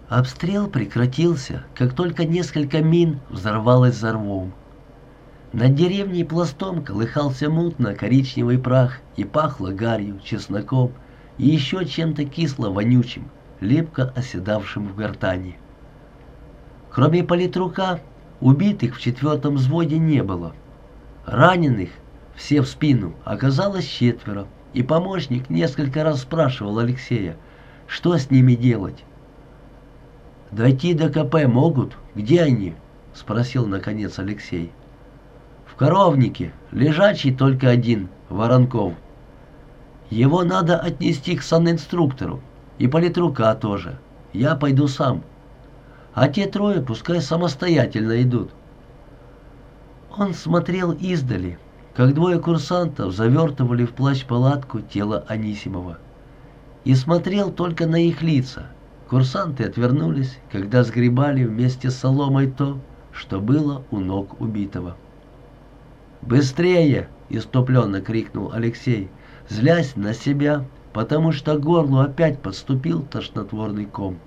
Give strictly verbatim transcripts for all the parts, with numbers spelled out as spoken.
Обстрел прекратился, как только несколько мин взорвалось за рвом. Над деревней пластом колыхался мутно-коричневый прах и пахло гарью, чесноком и еще чем-то кисло-вонючим, липко оседавшим в гортани. Кроме политрука, убитых в четвертом взводе не было. Раненых, все в спину, оказалось четверо, и помощник несколько раз спрашивал Алексея, что с ними делать. «Дойти до КП могут? Где они?» — спросил наконец Алексей. «В коровнике, лежачий только один, Воронков. Его надо отнести к санинструктору, и политрука тоже. Я пойду сам. А те трое пускай самостоятельно идут». Он смотрел издали, как двое курсантов завертывали в плащ-палатку тело Анисимова, и смотрел только на их лица. Курсанты отвернулись, когда сгребали вместе с соломой то, что было у ног убитого. «Быстрее!» — иступленно крикнул Алексей, злясь на себя, потому что к горлу опять подступил тошнотворный ком.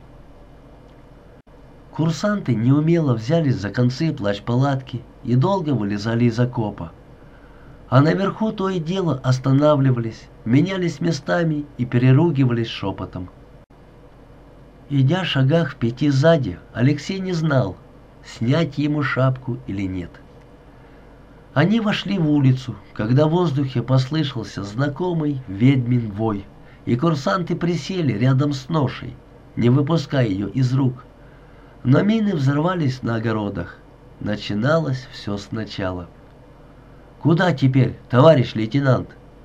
Курсанты неумело взялись за концы плащ-палатки и долго вылезали из окопа. А наверху то и дело останавливались, менялись местами и переругивались шепотом. Идя шагах в пяти сзади, Алексей не знал, снять ему шапку или нет. Они вошли в улицу, когда в воздухе послышался знакомый ведьмин вой, и курсанты присели рядом с ношей, не выпуская ее из рук. Но мины взорвались на огородах. Начиналось все сначала. «Куда теперь, товарищ лейтенант?»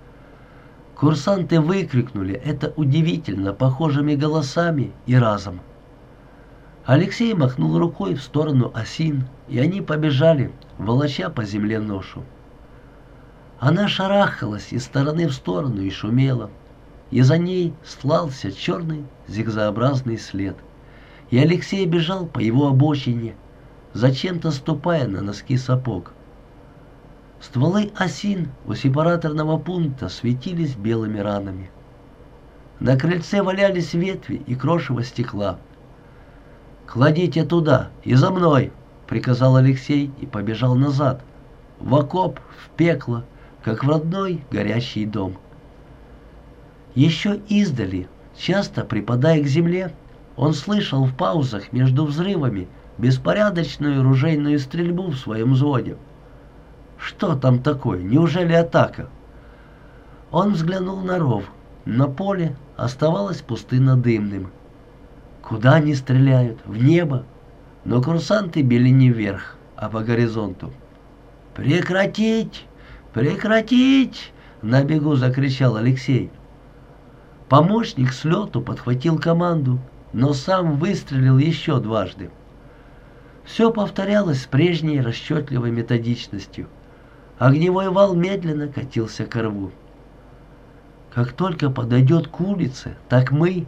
Курсанты выкрикнули это удивительно похожими голосами и разом. Алексей махнул рукой в сторону осин, и они побежали, волоча по земле ношу. Она шарахалась из стороны в сторону и шумела, и за ней стлался черный зигзообразный след. И Алексей бежал по его обочине, зачем-то ступая на носки сапог. Стволы осин у сепараторного пункта светились белыми ранами. На крыльце валялись ветви и крошево стекла. «Кладите туда и за мной!» — приказал Алексей и побежал назад, в окоп, в пекло, как в родной горящий дом. Еще издали, часто припадая к земле, он слышал в паузах между взрывами беспорядочную ружейную стрельбу в своем взводе. Что там такое? Неужели атака? Он взглянул на ров. На поле оставалось пустынно-дымным. Куда они стреляют? В небо? Но курсанты били не вверх, а по горизонту. «Прекратить! Прекратить!» — на бегу закричал Алексей. Помощник с лету подхватил команду, но сам выстрелил еще дважды. Все повторялось с прежней расчетливой методичностью. Огневой вал медленно катился к рву. Как только подойдет к улице, так мы...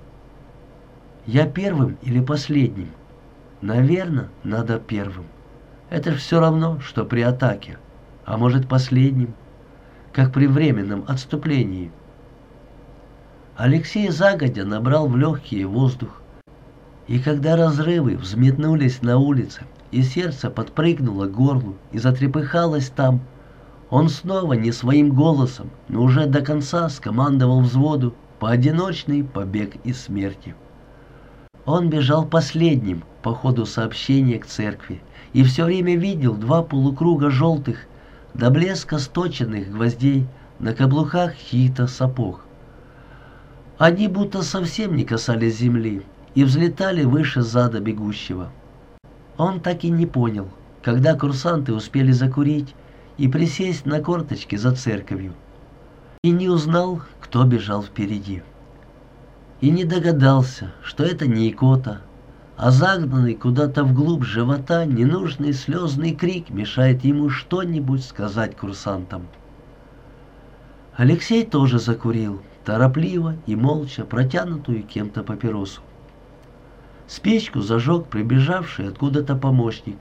Я первым или последним? Наверное, надо первым. Это ж все равно, что при атаке. А может, последним, как при временном отступлении. Алексей загодя набрал в легкие воздух. И когда разрывы взметнулись на улице, и сердце подпрыгнуло к горлу и затрепыхалось там, он снова не своим голосом, но уже до конца скомандовал взводу поодиночный побег из смерти. Он бежал последним по ходу сообщения к церкви и все время видел два полукруга желтых, до блеска сточенных гвоздей на каблуках чьих-то сапог. Они будто совсем не касались земли и взлетали выше зада бегущего. Он так и не понял, когда курсанты успели закурить и присесть на корточки за церковью, и не узнал, кто бежал впереди. И не догадался, что это не икота, а загнанный куда-то вглубь живота ненужный слезный крик мешает ему что-нибудь сказать курсантам. Алексей тоже закурил, торопливо и молча протянутую кем-то папиросу. Спичку зажег прибежавший откуда-то помощник.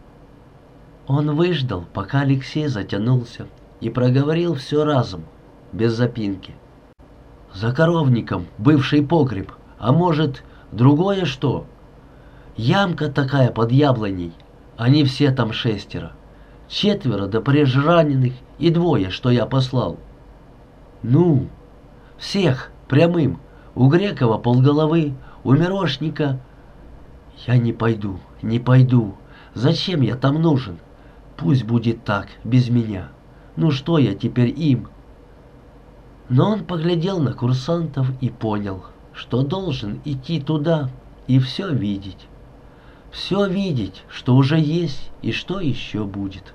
Он выждал, пока Алексей затянулся, и проговорил все разом, без запинки. «За коровником бывший погреб, а может, другое что? Ямка такая под яблоней. Они все там шестеро. Четверо да прежде раненых и двое, что я послал. Ну, всех прямым. У Грекова полголовы, у Мирошника. Я не пойду, не пойду. Зачем я там нужен? Пусть будет так, без меня. Ну что я теперь им? Но он поглядел на курсантов и понял, что должен идти туда и все видеть. Все видеть, что уже есть и что еще будет.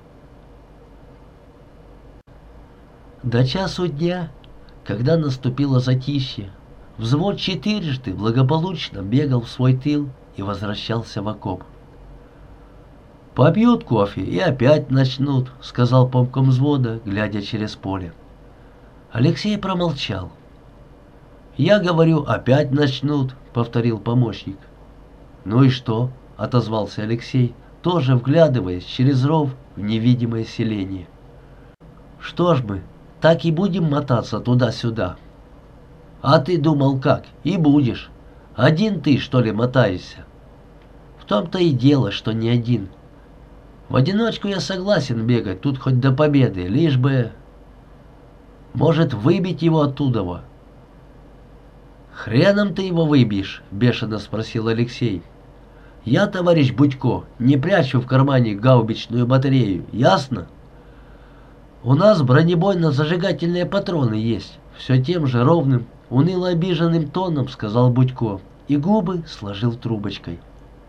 До часу дня, когда наступило затишье, взвод четырежды благополучно бегал в свой тыл и возвращался в окоп. «Попьют кофе и опять начнут», — сказал помком взвода, глядя через поле. Алексей промолчал. «Я говорю, опять начнут», — повторил помощник. «Ну и что?» — отозвался Алексей, тоже вглядываясь через ров в невидимое селение. «Что ж мы, так и будем мотаться туда-сюда?» «А ты думал как? И будешь. Один ты, что ли, мотаешься?» «В том-то и дело, что не один. В одиночку я согласен бегать, тут хоть до победы, лишь бы... Может, выбить его оттуда?» «Хреном ты его выбьешь?» — бешено спросил Алексей. «Я, товарищ Будько, не прячу в кармане гаубичную батарею, ясно? У нас бронебойно-зажигательные патроны есть», — все тем же ровным, уныло обиженным тоном сказал Будько и губы сложил трубочкой.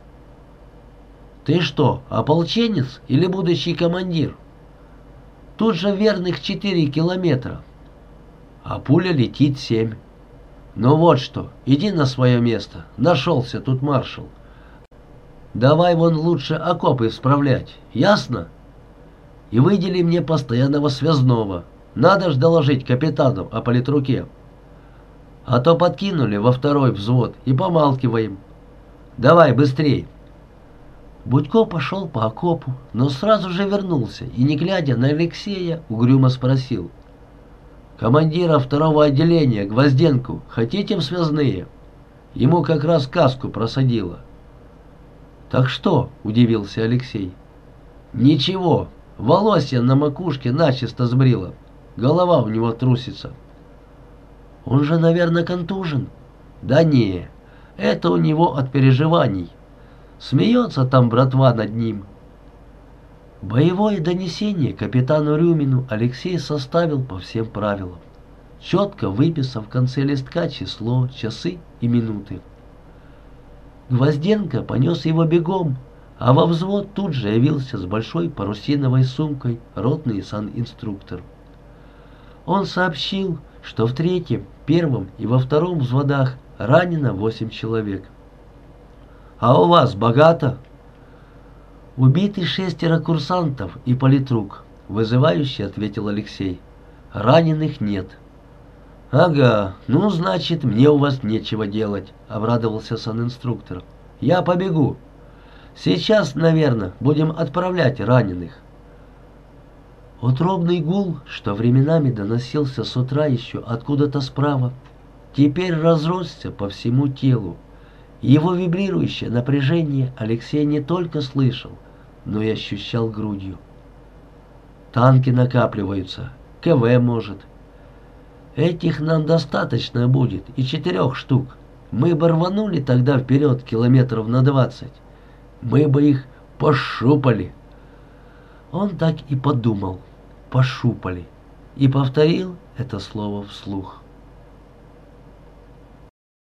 «Ты что, ополченец или будущий командир? Тут же верных четыре километра, а пуля летит семь. Ну вот что, иди на свое место, нашелся тут маршал. Давай вон лучше окопы справлять, ясно? И выдели мне постоянного связного, надо ж доложить капитану о политруке. А то подкинули во второй взвод и помалкиваем. Давай быстрей». Будько пошел по окопу, но сразу же вернулся и, не глядя на Алексея, угрюмо спросил: «Командира второго отделения, Гвозденку, хотите в связные? Ему как раз каску просадило». «Так что?» — удивился Алексей. «Ничего, волосья на макушке начисто сбрило, голова у него трусится». «Он же, наверное, контужен?» «Да не, это у него от переживаний. Смеется там братва над ним». Боевое донесение капитану Рюмину Алексей составил по всем правилам, четко выписав в конце листка число, часы и минуты. Гвозденко понес его бегом, а во взвод тут же явился с большой парусиновой сумкой ротный санинструктор. Он сообщил, что в третьем, первом и во втором взводах ранено восемь человек. «А у вас богато?» «Убиты шестеро курсантов и политрук», — вызывающе ответил Алексей. «Раненых нет». «Ага, ну, значит, мне у вас нечего делать», — обрадовался санинструктор. «Я побегу. Сейчас, наверное, будем отправлять раненых». Утробный гул, что временами доносился с утра еще откуда-то справа, теперь разросся по всему телу. Его вибрирующее напряжение Алексей не только слышал, но и ощущал грудью. «Танки накапливаются, КВ может. Этих нам достаточно будет, и четырех штук. Мы бы рванули тогда вперед километров на двадцать. Мы бы их пошупали». Он так и подумал, пошупали, и повторил это слово вслух.